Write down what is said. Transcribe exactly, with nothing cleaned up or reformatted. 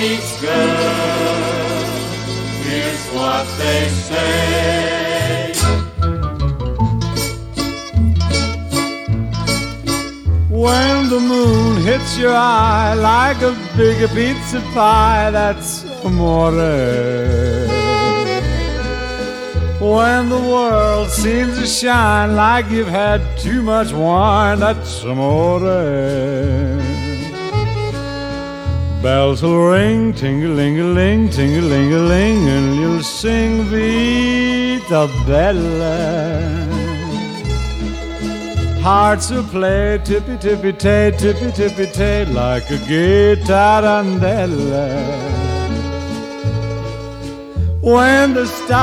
meets girl, here's what they say. When the moon hits your eye like a big pizza pie, that's amore. When the world seems to shine like you've had too much wine, that's amore. Bells will ring, ting-a-ling-a-ling, ting-a-ling-a-ling, and you'll sing Vita Bella. Hearts will play tippy-tippy-tay, tippy-tippy-tay, like a gay tarantella. When the stars